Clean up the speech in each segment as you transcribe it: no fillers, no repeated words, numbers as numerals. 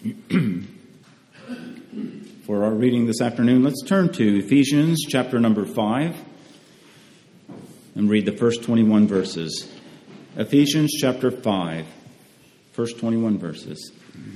For our reading this afternoon, let's turn to Ephesians chapter number 5 and read the first 21 verses. Ephesians chapter 5, first 21 verses.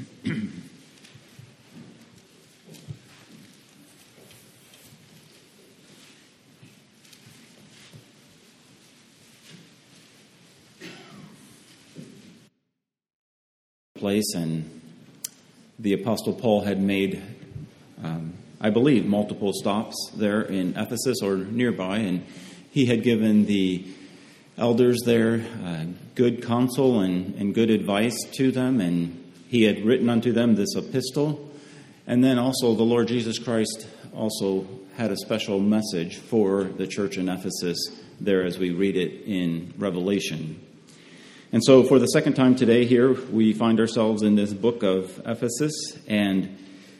Place, and the Apostle Paul had made, I believe, multiple stops there in Ephesus or nearby, and he had given the elders there good counsel and good advice to them, and he had written unto them this epistle. And then also the Lord Jesus Christ also had a special message for the church in Ephesus there as we read it in Revelation. And so for the second time today here, we find ourselves in this book of Ephesus, and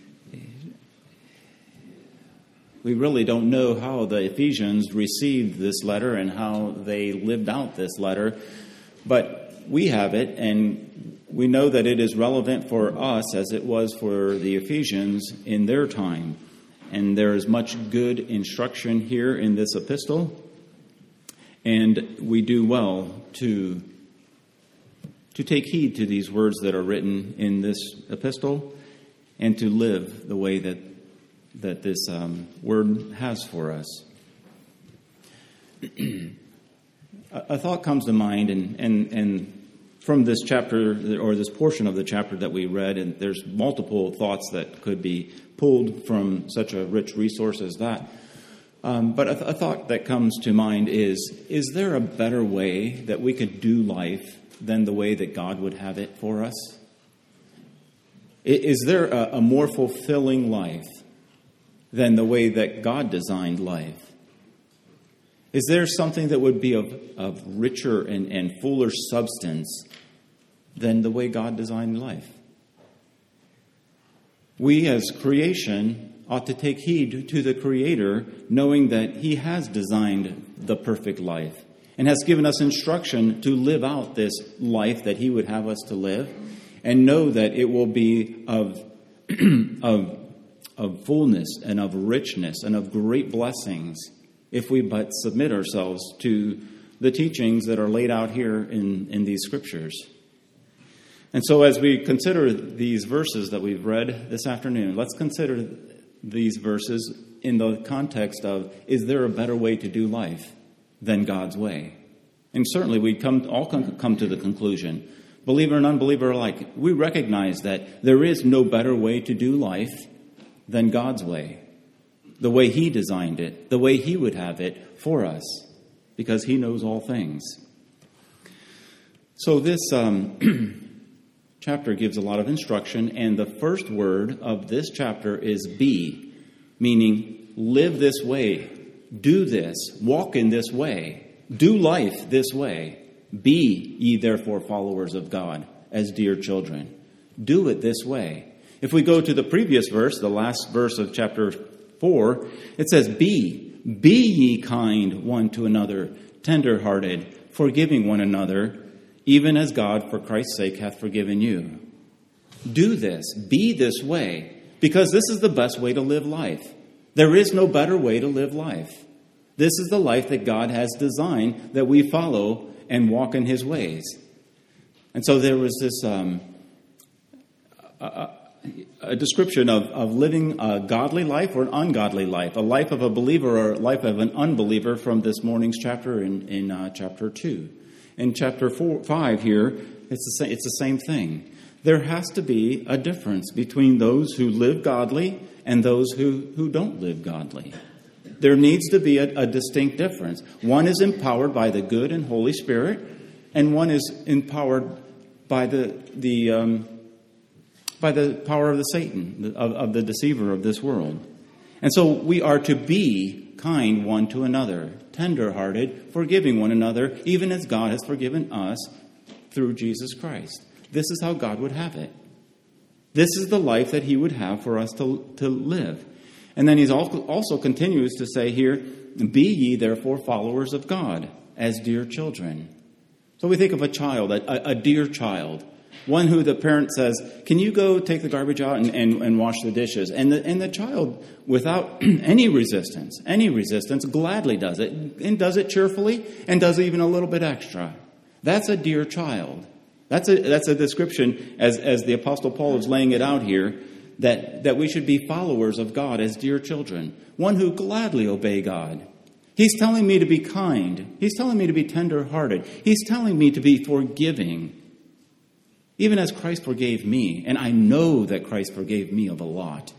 we really don't know how the Ephesians received this letter and how they lived out this letter, but we have it, and we know that it is relevant for us as it was for the Ephesians in their time. And there is much good instruction here in this epistle, and we do well to take heed to these words that are written in this epistle and to live the way that this word has for us. A thought comes to mind, and from this chapter, or this portion of the chapter that we read, and there's multiple thoughts that could be pulled from such a rich resource as that. But a thought that comes to mind is there a better way that we could do life than the way that God would have it for us? Is there a more fulfilling life than the way that God designed life? Is there something that would be of richer and fuller substance than the way God designed life? We as creation ought to take heed to the Creator, knowing that He has designed the perfect life and has given us instruction to live out this life that He would have us to live, and know that it will be of fullness and of richness and of great blessings if we but submit ourselves to the teachings that are laid out here in these scriptures. And so as we consider these verses that we've read this afternoon, let's consider these verses in the context of, is there a better way to do life than God's way? And certainly we all come to the conclusion, believer and unbeliever alike, we recognize that there is no better way to do life than God's way, the way He designed it, the way He would have it for us, because He knows all things. So this chapter gives a lot of instruction, and the first word of this chapter is be, meaning live this way, do this, walk in this way, do life this way. Be ye therefore followers of God as dear children. Do it this way. If we go to the previous verse, the last verse of chapter 4, it says, Be ye kind one to another, tender-hearted, forgiving one another, even as God for Christ's sake hath forgiven you. Do this, be this way, because this is the best way to live life. There is no better way to live life. This is the life that God has designed that we follow and walk in His ways. And so there was this a description of living a godly life or an ungodly life, a life of a believer or a life of an unbeliever from this morning's chapter in chapter 2. In chapter 5 here, it's the same thing. There has to be a difference between those who live godly and those who don't live godly. There needs to be a distinct difference. One is empowered by the good and Holy Spirit, and one is empowered by the power of the Satan, of the deceiver of this world. And so we are to be kind one to another, tender-hearted, forgiving one another, even as God has forgiven us through Jesus Christ. This is how God would have it. This is the life that He would have for us to live. And then He also continues to say here, be ye therefore followers of God as dear children. So we think of a child, a dear child. One who the parent says, can you go take the garbage out and wash the dishes? And the child, without any resistance, gladly does it, and does it cheerfully, and does even a little bit extra. That's a dear child. That's a description, as the Apostle Paul is laying it out here, that we should be followers of God as dear children. One who gladly obey God. He's telling me to be kind. He's telling me to be tender-hearted. He's telling me to be forgiving. Even as Christ forgave me, and I know that Christ forgave me of a lot.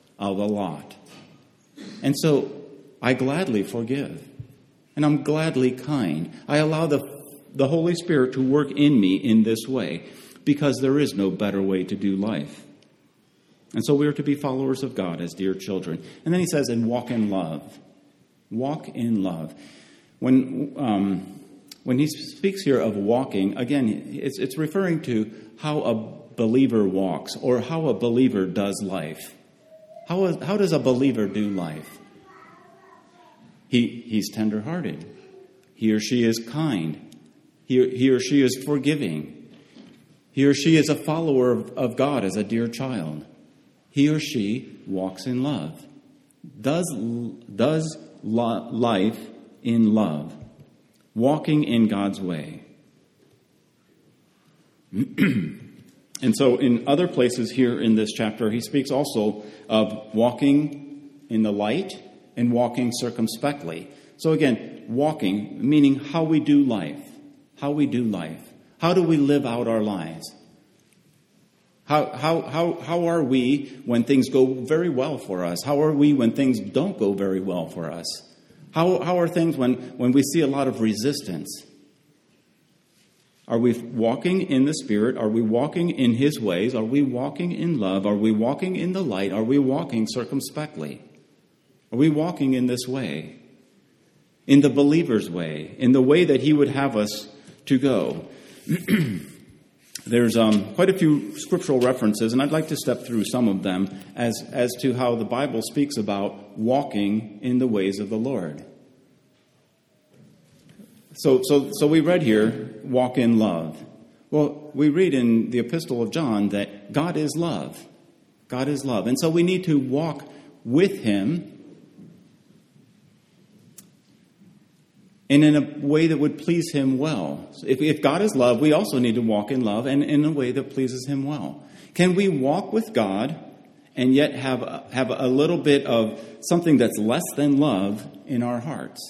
And so I gladly forgive, and I'm gladly kind. I allow the Holy Spirit to work in me in this way, because there is no better way to do life. And so we are to be followers of God as dear children. And then he says, and walk in love. Walk in love. When he speaks here of walking, again, it's referring to how a believer walks or how a believer does life. How does a believer do life? He's tender-hearted. He or she is kind. He or she is forgiving. He or she is a follower of God as a dear child. He or she walks in love. Does life in love. Walking in God's way. And so in other places here in this chapter, he speaks also of walking in the light and walking circumspectly. So again, walking, meaning how we do life. How we do life. How do we live out our lives? How are we when things go very well for us? How are we when things don't go very well for us? How are things when we see a lot of resistance? Are we walking in the Spirit? Are we walking in His ways? Are we walking in love? Are we walking in the light? Are we walking circumspectly? Are we walking in this way? In the believer's way? In the way that He would have us to go? There's quite a few scriptural references, and I'd like to step through some of them as to how the Bible speaks about walking in the ways of the Lord. So we read here, walk in love. Well, we read in the Epistle of John that God is love. God is love. And so we need to walk with Him and in a way that would please Him well. So if God is love, we also need to walk in love and in a way that pleases Him well. Can we walk with God and yet have a little bit of something that's less than love in our hearts?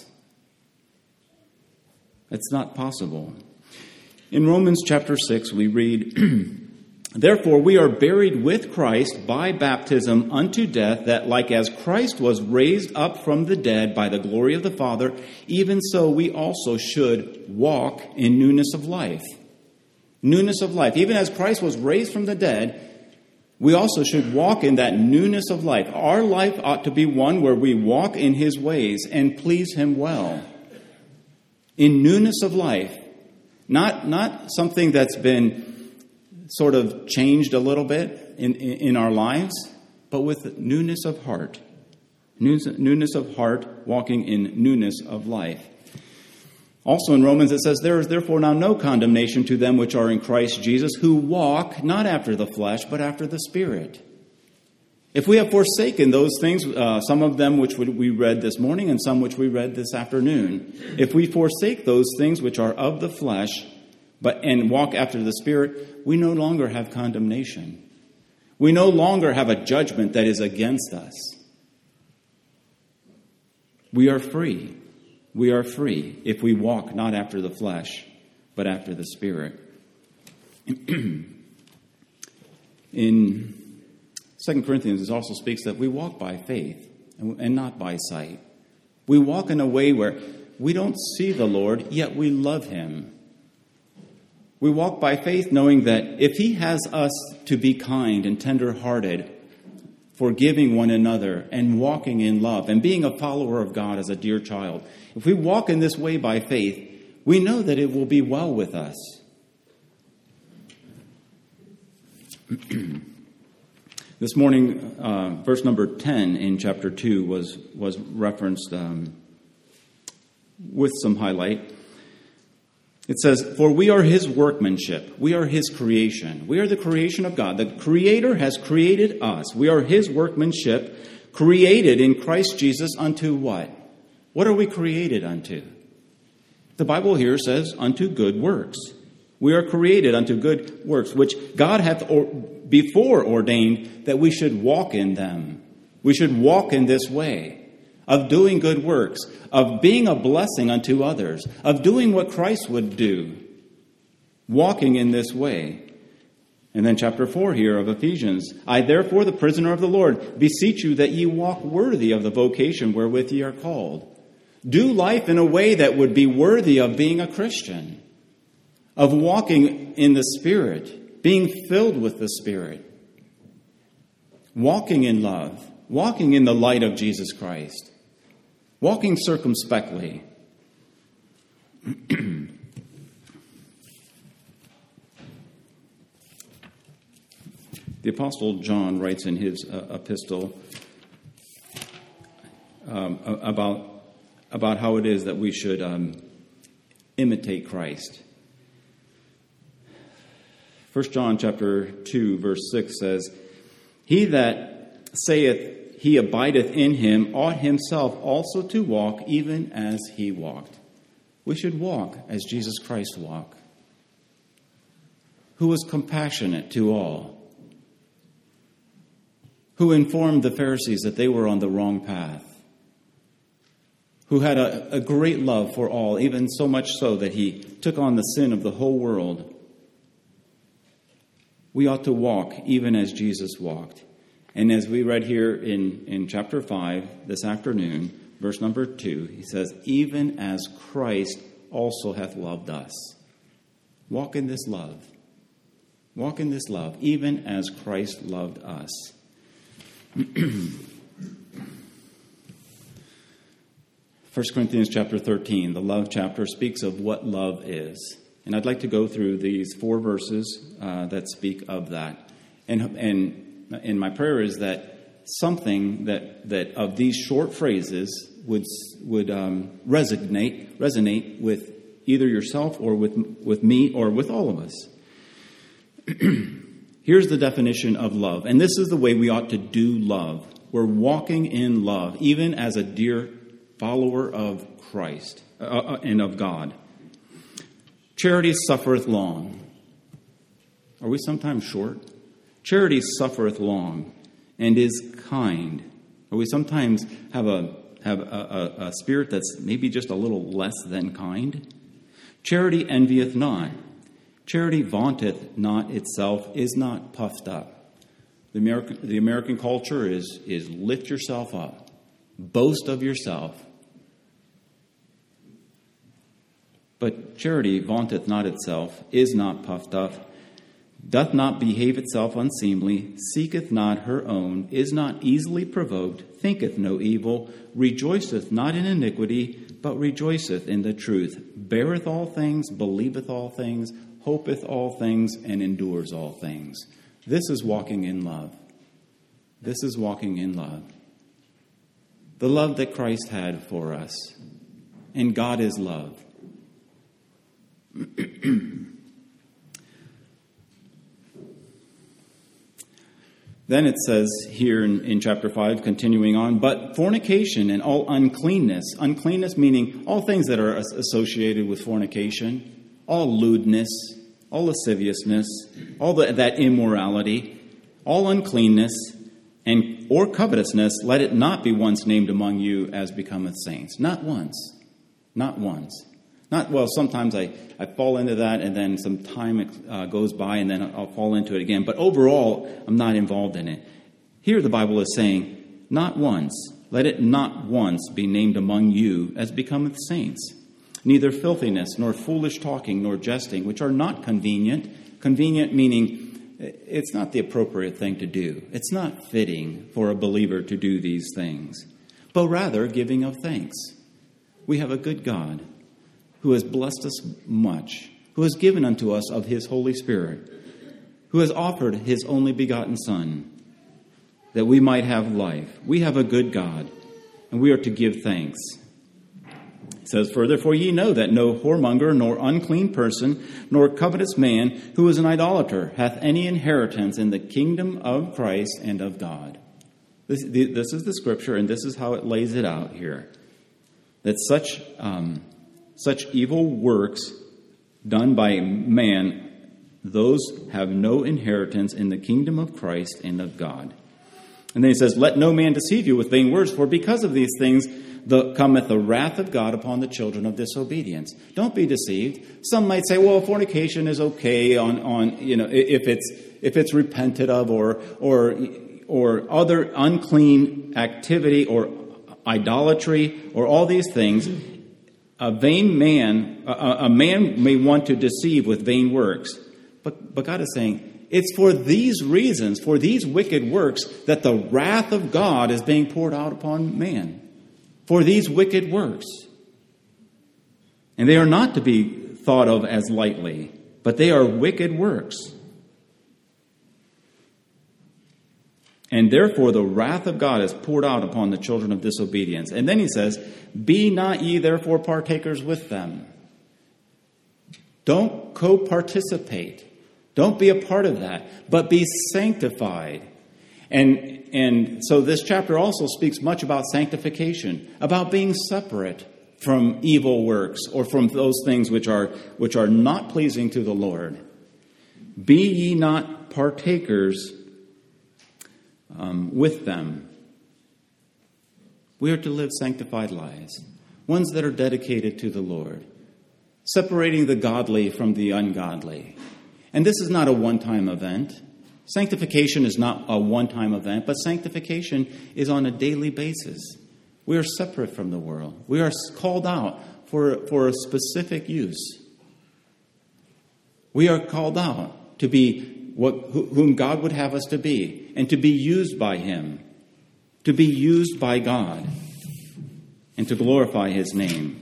It's not possible. In Romans chapter 6, we read, therefore we are buried with Christ by baptism unto death, that like as Christ was raised up from the dead by the glory of the Father, even so we also should walk in newness of life. Newness of life. Even as Christ was raised from the dead, we also should walk in that newness of life. Our life ought to be one where we walk in His ways and please Him well. In newness of life. Not something that's been sort of changed a little bit in our lives, but with newness of heart. Newness of heart, walking in newness of life. Also in Romans it says, there is therefore now no condemnation to them which are in Christ Jesus, who walk not after the flesh, but after the Spirit. If we have forsaken those things, some of them which we read this morning and some which we read this afternoon, if we forsake those things which are of the flesh and walk after the Spirit, we no longer have condemnation. We no longer have a judgment that is against us. We are free. We are free if we walk not after the flesh, but after the Spirit. In 2 Corinthians, it also speaks that we walk by faith and not by sight. We walk in a way where we don't see the Lord, yet we love Him. We walk by faith knowing that if He has us to be kind and tender-hearted, forgiving one another and walking in love and being a follower of God as a dear child, if we walk in this way by faith, we know that it will be well with us. This morning, verse number 10 in chapter 2 was referenced with some highlight. It says, "For we are his workmanship." We are his creation. We are the creation of God. The Creator has created us. We are his workmanship, created in Christ Jesus unto what? What are we created unto? The Bible here says, unto good works. We are created unto good works, which God hath before ordained that we should walk in them. We should walk in this way of doing good works, of being a blessing unto others, of doing what Christ would do, walking in this way. And then chapter 4 here of Ephesians, "I therefore, the prisoner of the Lord, beseech you that ye walk worthy of the vocation wherewith ye are called." Do life in a way that would be worthy of being a Christian, of walking in the Spirit, being filled with the Spirit, walking in love, walking in the light of Jesus Christ, walking circumspectly. The Apostle John writes in his epistle about how it is that we should imitate Christ. 1 John chapter 2, verse 6 says, "He that saith he abideth in him ought himself also to walk even as he walked." We should walk as Jesus Christ walked, who was compassionate to all, who informed the Pharisees that they were on the wrong path, who had a great love for all, even so much so that he took on the sin of the whole world. We ought to walk even as Jesus walked. And as we read here in chapter 5 this afternoon, verse number 2, he says, "Even as Christ also hath loved us." Walk in this love. Walk in this love, even as Christ loved us. 1 Corinthians chapter 13, the love chapter, speaks of what love is. And I'd like to go through these 4 verses that speak of that. And my prayer is that something that of these short phrases would resonate with either yourself or with me or with all of us. Here's the definition of love. And this is the way we ought to do love. We're walking in love, even as a dear follower of Christ and of God. Charity suffereth long. Are we sometimes short? Charity suffereth long and is kind. Or we sometimes have a spirit that's maybe just a little less than kind. Charity envieth not. Charity vaunteth not itself, is not puffed up. The American culture is lift yourself up. Boast of yourself. But charity vaunteth not itself, is not puffed up, doth not behave itself unseemly, seeketh not her own, is not easily provoked, thinketh no evil, rejoiceth not in iniquity, but rejoiceth in the truth, beareth all things, believeth all things, hopeth all things, and endures all things. This is walking in love. This is walking in love. The love that Christ had for us. And God is love. Then it says here in chapter 5, continuing on, "But fornication and all uncleanness," uncleanness meaning all things that are associated with fornication, all lewdness, all lasciviousness, all that immorality, all uncleanness, and or covetousness, let it not be once named among you as becometh saints. Not once. Not once. Sometimes I fall into that, and then some time goes by, and then I'll fall into it again. But overall, I'm not involved in it. Here the Bible is saying, not once. Let it not once be named among you as becometh saints. Neither filthiness, nor foolish talking, nor jesting, which are not convenient. Convenient meaning it's not the appropriate thing to do. It's not fitting for a believer to do these things. But rather giving of thanks. We have a good God who has blessed us much, who has given unto us of his Holy Spirit, who has offered his only begotten Son, that we might have life. We have a good God, and we are to give thanks. It says further, for ye know that no whoremonger, nor unclean person, nor covetous man, who is an idolater, hath any inheritance in the kingdom of Christ and of God. This is the scripture, and this is how it lays it out here. That such evil works done by man, those have no inheritance in the kingdom of Christ and of God. And then he says, let no man deceive you with vain words, for because of these things cometh the wrath of God upon the children of disobedience. Don't be deceived. Some might say, well, fornication is okay on if it's repented of, or other unclean activity, or idolatry, or all these things. A man may want to deceive with vain works, but God is saying, it's for these reasons, for these wicked works, that the wrath of God is being poured out upon man. For these wicked works. And they are not to be thought of as lightly, but they are wicked works. And therefore the wrath of God is poured out upon the children of disobedience. And then he says, be not ye therefore partakers with them. Don't co-participate. Don't be a part of that, but be sanctified. And so this chapter also speaks much about sanctification, about being separate from evil works or from those things which are not pleasing to the Lord. Be ye not partakers with them. We are to live sanctified lives, ones that are dedicated to the Lord, separating the godly from the ungodly. And this is not a one-time event. Sanctification is not a one-time event, but sanctification is on a daily basis. We are separate from the world. We are called out for a specific use. We are called out to be whom God would have us to be, and to be used by Him, to be used by God, and to glorify His name.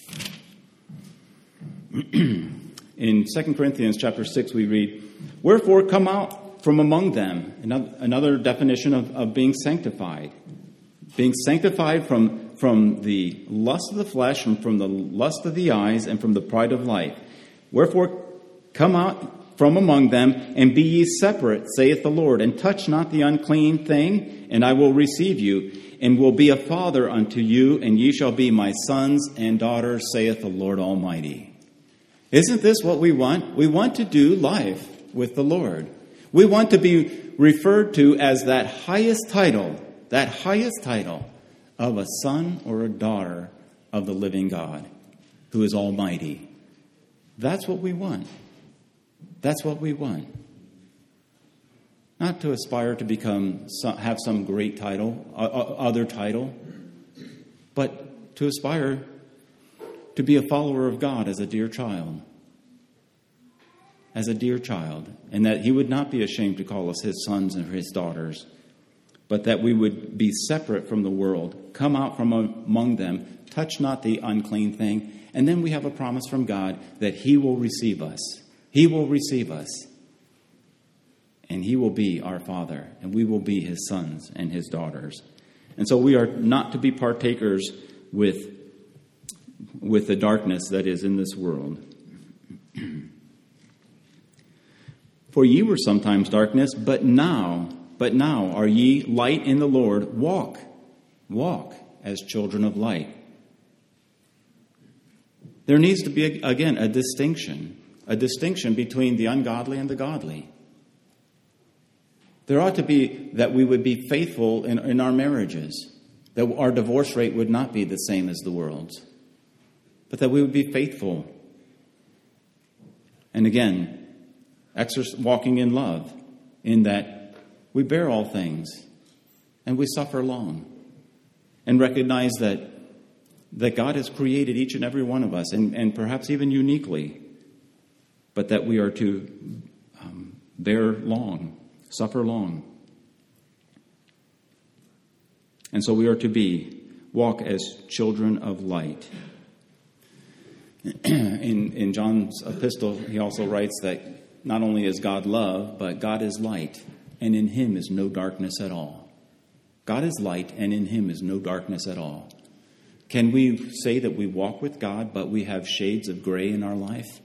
In 2 Corinthians chapter 6, we read, wherefore come out from among them. Another definition of being sanctified. Being sanctified from the lust of the flesh, and from the lust of the eyes, and from the pride of life. Wherefore come out from among them, and be ye separate, saith the Lord, and touch not the unclean thing, and I will receive you, and will be a father unto you, and ye shall be my sons and daughters, saith the Lord Almighty. Isn't this what we want? We want to do life with the Lord. We want to be referred to as that highest title of a son or a daughter of the living God, who is almighty. That's what we want. That's what we want. Not to aspire to have some great title, other title, but to aspire to be a follower of God as a dear child. As a dear child. And that He would not be ashamed to call us His sons and His daughters. But that we would be separate from the world. Come out from among them. Touch not the unclean thing. And then we have a promise from God that He will receive us. He will receive us. And He will be our Father. And we will be His sons and His daughters. And so we are not to be partakers with the darkness that is in this world. For ye were sometimes darkness, but now are ye light in the Lord. Walk as children of light. There needs to be, again, a distinction between the ungodly and the godly. There ought to be that we would be faithful in our marriages, that our divorce rate would not be the same as the world's, but that we would be faithful. And again, walking in love, in that we bear all things and we suffer long, and recognize that God has created each and every one of us, and perhaps even uniquely, but that we are to bear long, suffer long. And so we are to walk as children of light. In John's epistle, he also writes that not only is God love, but God is light, and in Him is no darkness at all. God is light, and in Him is no darkness at all. Can we say that we walk with God, but we have shades of gray in our life?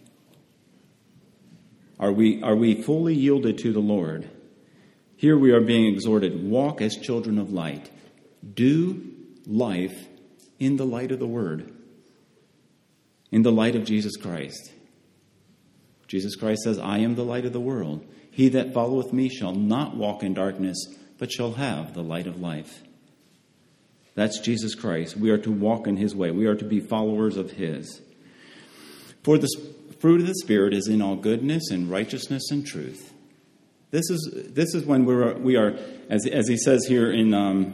Are we fully yielded to the Lord? Here we are being exhorted, walk as children of light. Do life in the light of the Word, in the light of Jesus Christ. Jesus Christ says, I am the light of the world. He that followeth me shall not walk in darkness, but shall have the light of life. That's Jesus Christ. We are to walk in his way. We are to be followers of his. For the fruit of the Spirit is in all goodness and righteousness and truth. This is when we are as he says here in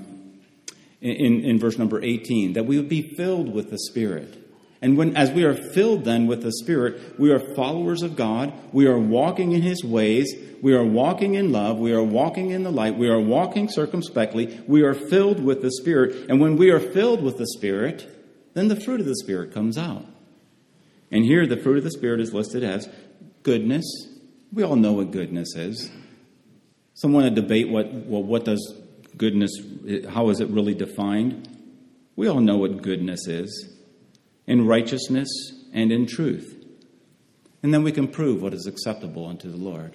verse number 18, that we would be filled with the Spirit. And as we are filled then with the Spirit, we are followers of God. We are walking in his ways. We are walking in love. We are walking in the light. We are walking circumspectly. We are filled with the Spirit. And when we are filled with the Spirit, then the fruit of the Spirit comes out. And here the fruit of the Spirit is listed as goodness. We all know what goodness is. Some want to debate what does goodness, how is it really defined? We all know what goodness is. In righteousness and in truth. And then we can prove what is acceptable unto the Lord.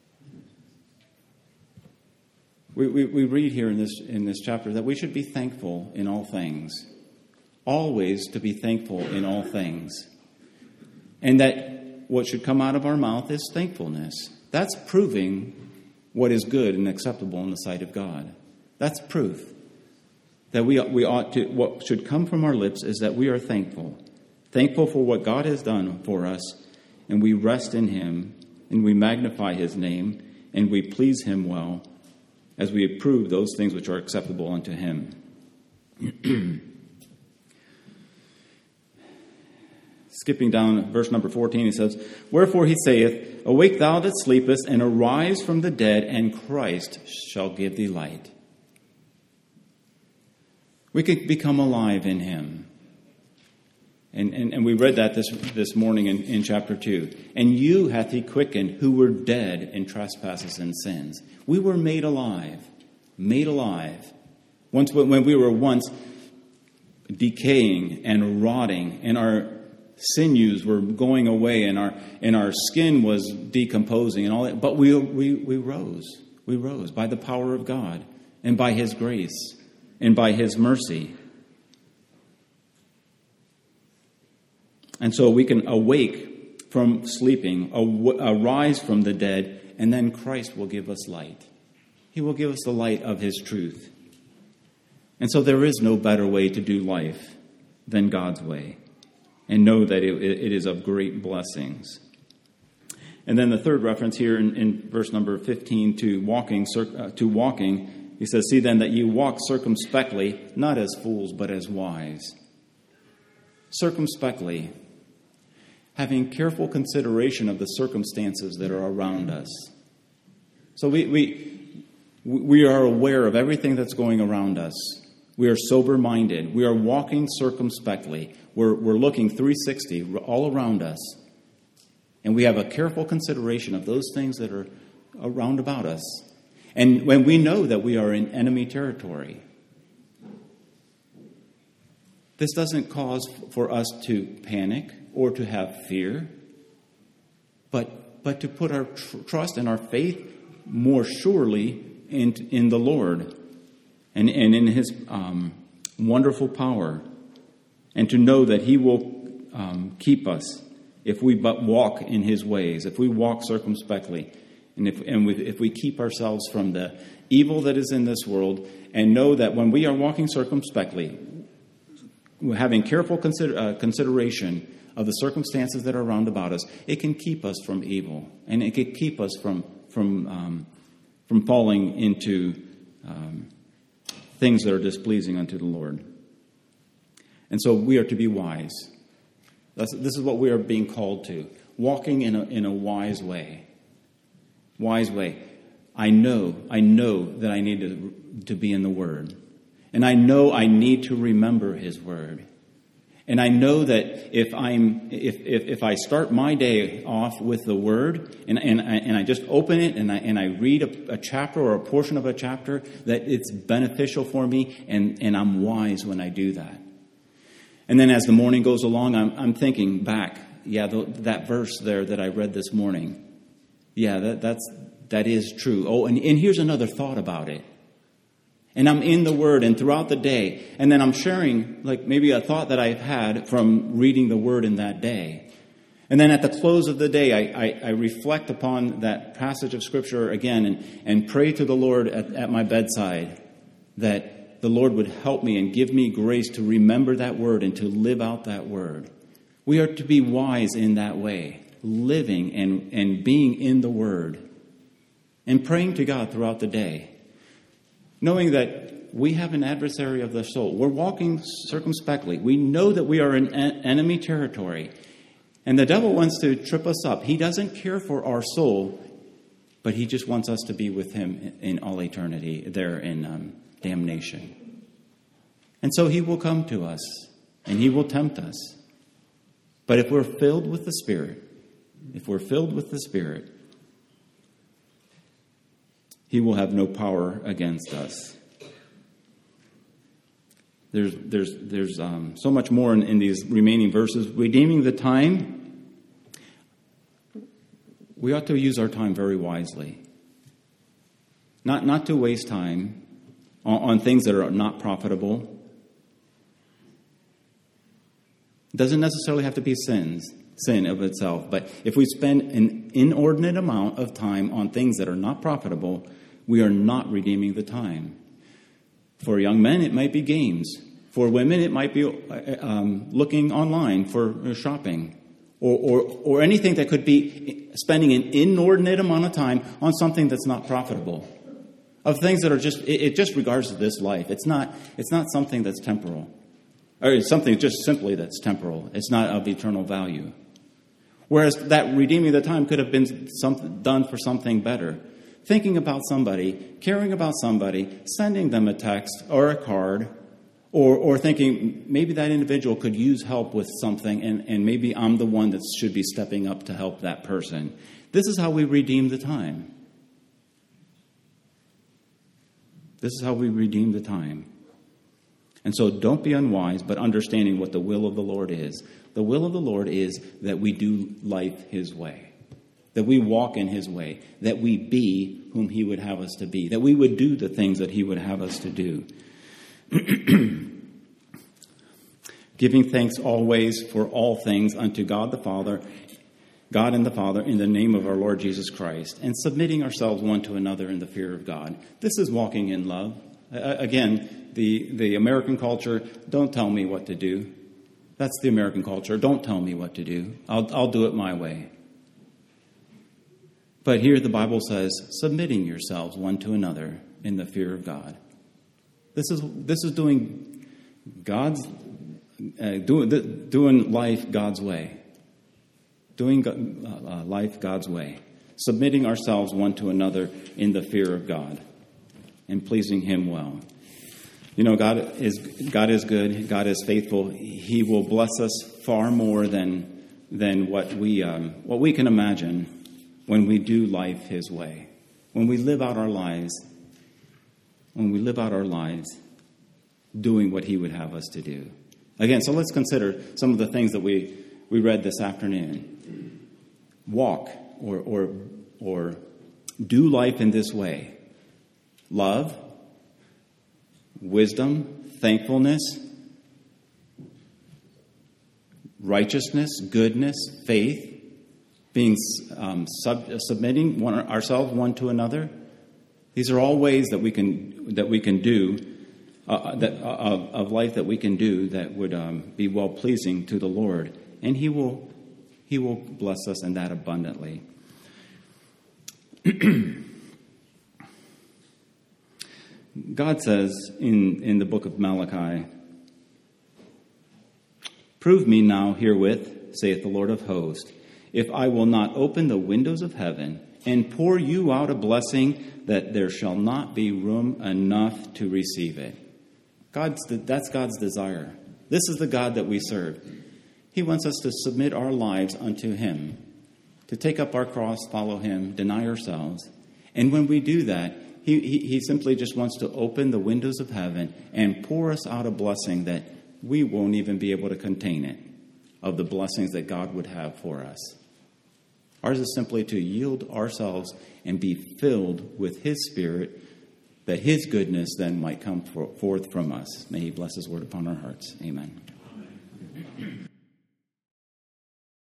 We read here in this chapter that we should be thankful in all things. Always to be thankful in all things. And that what should come out of our mouth is thankfulness. That's proving what is good and acceptable in the sight of God. That's proof. That we ought to, what should come from our lips is that we are thankful. Thankful for what God has done for us, and we rest in him, and we magnify his name, and we please him well, as we approve those things which are acceptable unto him. Skipping down verse number 14, he says, Wherefore he saith, Awake thou that sleepest, and arise from the dead, and Christ shall give thee light. We can become alive in him. And we read that this morning in chapter 2. And you hath he quickened who were dead in trespasses and sins. We were made alive. Made alive. When we were once decaying and rotting, and our sinews were going away, and our skin was decomposing and all that. But we rose. We rose by the power of God and by his grace. And by his mercy. And so we can awake from sleeping, arise from the dead, and then Christ will give us light. He will give us the light of his truth. And so there is no better way to do life than God's way. And know that it is of great blessings. And then the third reference here in verse number 15 to walking. He says, See then that you walk circumspectly, not as fools, but as wise. Circumspectly, having careful consideration of the circumstances that are around us. So we are aware of everything that's going around us. We are sober-minded. We are walking circumspectly. We're looking 360 all around us. And we have a careful consideration of those things that are around about us. And when we know that we are in enemy territory, this doesn't cause for us to panic or to have fear, but to put our trust and our faith more surely in the Lord and in his wonderful power, and to know that he will keep us if we but walk in his ways, if we walk circumspectly. And if we keep ourselves from the evil that is in this world, and know that when we are walking circumspectly, having careful consideration of the circumstances that are around about us, it can keep us from evil, and it can keep us from falling into things that are displeasing unto the Lord. And so we are to be wise. This is what we are being called to, walking in a wise way. Wise way. I know that I need to be in the Word. And I know I need to remember his Word. And I know that if I start my day off with the Word and I just open it and I read a chapter or a portion of a chapter, that it's beneficial for me, and I'm wise when I do that. And then as the morning goes along, I'm thinking back, that verse there that I read this morning. That is true. Oh, and here's another thought about it. And I'm in the Word and throughout the day, and then I'm sharing like maybe a thought that I've had from reading the Word in that day. And then at the close of the day, I reflect upon that passage of Scripture again and pray to the Lord at my bedside that the Lord would help me and give me grace to remember that Word and to live out that Word. We are to be wise in that way, living and being in the Word and praying to God throughout the day, knowing that we have an adversary of the soul. We're walking circumspectly. We know that we are in enemy territory. And the devil wants to trip us up. He doesn't care for our soul, but he just wants us to be with him in all eternity, there in damnation. And so he will come to us, and he will tempt us. But if we're filled with the Spirit, he will have no power against us. There's so much more in these remaining verses. Redeeming the time. We ought to use our time very wisely. Not to waste time on things that are not profitable. It doesn't necessarily have to be sin of itself. But if we spend an inordinate amount of time on things that are not profitable, we are not redeeming the time. For young men, it might be games. For women, it might be looking online for shopping. Or anything that could be spending an inordinate amount of time on something that's not profitable. Of things that are it just regards to this life. It's not something that's temporal. Or it's something just simply that's temporal. It's not of eternal value. Whereas that redeeming the time could have been done for something better. Thinking about somebody, caring about somebody, sending them a text or a card, or thinking maybe that individual could use help with something and maybe I'm the one that should be stepping up to help that person. This is how we redeem the time. This is how we redeem the time. And so don't be unwise, but understanding what the will of the Lord is. The will of the Lord is that we do life his way, that we walk in his way, that we be whom he would have us to be, that we would do the things that he would have us to do. Giving thanks always for all things unto God and the Father, in the name of our Lord Jesus Christ, and submitting ourselves one to another in the fear of God. This is walking in love. Again, the American culture, don't tell me what to do. That's the American culture. Don't tell me what to do. I'll do it my way. But here the Bible says, submitting yourselves one to another in the fear of God. This is doing God's doing life God's way. Doing life God's way. Submitting ourselves one to another in the fear of God and pleasing him well. You know, God is good. God is faithful. He will bless us far more than what we can imagine when we do life his way. When we live out our lives doing what he would have us to do. Again, so let's consider some of the things that we read this afternoon. Walk or do life in this way. Love, wisdom, thankfulness, righteousness, goodness, faith, being submitting ourselves one to another. These are all ways that we can do of life that we can do that would be well pleasing to the Lord, and He will bless us in that abundantly. God says in the book of Malachi, "Prove me now herewith, saith the Lord of hosts, if I will not open the windows of heaven and pour you out a blessing that there shall not be room enough to receive it." That's God's desire. This is the God that we serve. He wants us to submit our lives unto Him, to take up our cross, follow Him, deny ourselves. And when we do that, He simply just wants to open the windows of heaven and pour us out a blessing that we won't even be able to contain it, of the blessings that God would have for us. Ours is simply to yield ourselves and be filled with his Spirit, that his goodness then might come forth from us. May he bless his word upon our hearts. Amen.